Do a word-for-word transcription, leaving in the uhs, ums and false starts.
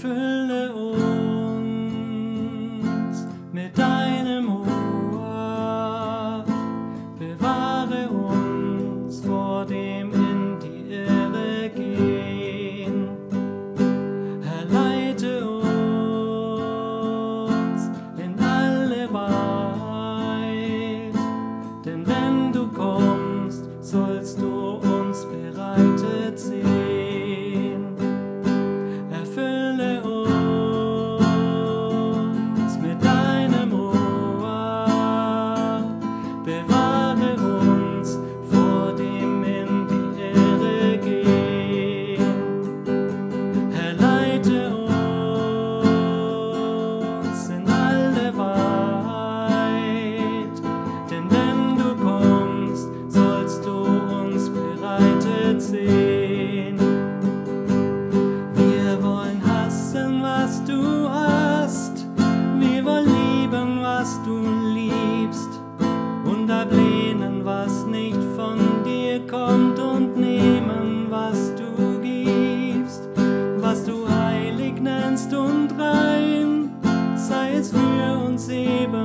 Erfülle uns mit deinem Ohr, bewahre uns vor dem in die Irre gehen, erleite uns in alle Wahrheit, denn wenn du kommst, sollst du uns bereitet sehen. Erfülle uns mit deinem Ohr, bewahre uns vor dem in die Irre gehen, erleite uns in alle Wahrheit, denn wenn du kommst, sollst du uns bereitet sehen. Wir wollen hassen, was du hast, wir wollen lieben, was du liebst, und ablehnen, was nicht von dir kommt, und nehmen, was du gibst, was du heilig nennst und rein, sei es für uns eben